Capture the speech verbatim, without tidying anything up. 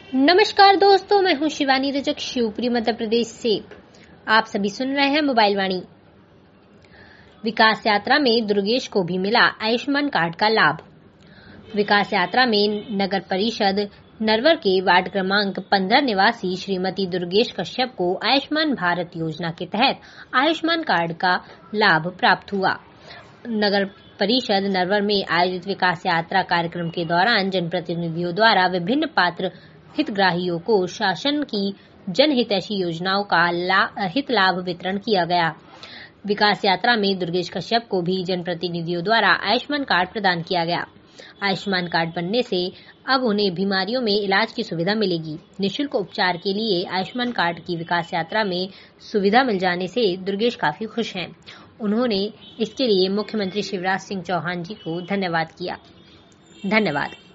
नमस्कार दोस्तों, मैं हूं शिवानी रजक, शिवपुरी मध्य प्रदेश से। आप सभी सुन रहे हैं मोबाइल वाणी। विकास यात्रा में दुर्गेश को भी मिला आयुष्मान कार्ड का लाभ। विकास यात्रा में नगर परिषद नरवर के वार्ड क्रमांक पंद्रह निवासी श्रीमती दुर्गेश कश्यप को आयुष्मान भारत योजना के तहत आयुष्मान कार्ड का लाभ प्राप्त हुआ। नगर परिषद नरवर में आयोजित विकास यात्रा कार्यक्रम के दौरान जनप्रतिनिधियों द्वारा विभिन्न पात्र हितग्राहियों को शासन की जनहितैषी योजनाओं का ला, हित लाभ वितरण किया गया। विकास यात्रा में दुर्गेश कश्यप को भी जनप्रतिनिधियों द्वारा आयुष्मान कार्ड प्रदान किया गया। आयुष्मान कार्ड बनने से अब उन्हें बीमारियों में इलाज की सुविधा मिलेगी। निःशुल्क उपचार के लिए आयुष्मान कार्ड की विकास यात्रा में सुविधा मिल जाने से दुर्गेश काफी खुश हैं। उन्होंने इसके लिए मुख्यमंत्री शिवराज सिंह चौहान जी को धन्यवाद किया। धन्यवाद।